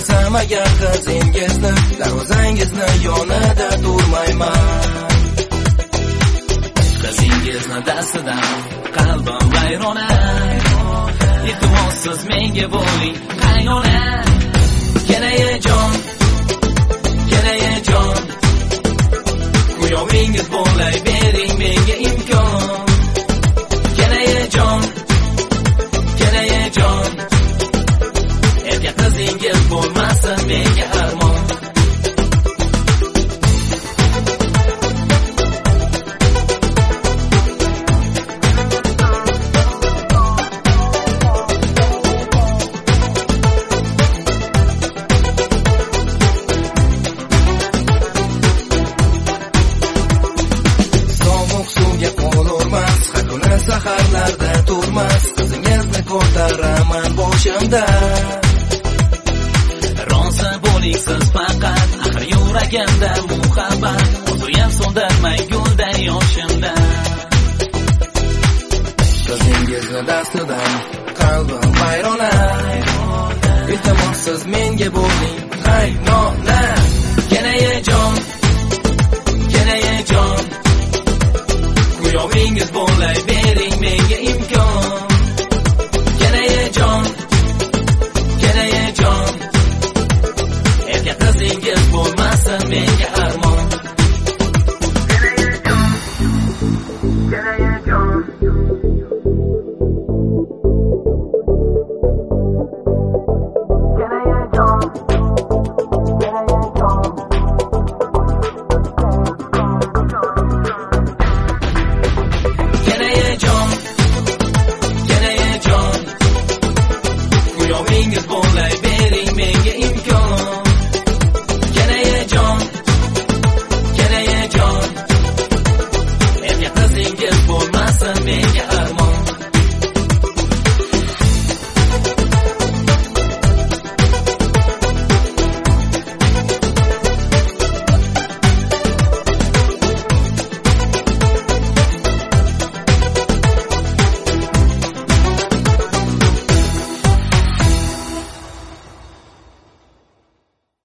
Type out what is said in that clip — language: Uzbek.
Ko'rsam agar qizingizni, darvozangizni yonida turmayman. Qizingizni dastidan qalbim vayrona. Iltimos siz menga bo'ling qaynona. Kenayejon, kenayejon, kuyovingiz bo'lay bering menga imkon. Kenayejon, kenayejon, erkak qizingiz bo'lmasin menga armon. Saharlarda turmas, qizingizni ko'taraman boshimda. Rosa bo'ling siz faqat, axir yuragimda muhabbat, o'ziyam so'ndirmay gulday yoshimda. Qizingizni dastidan qalbim vayrona. Iltimos siz menga bo'ling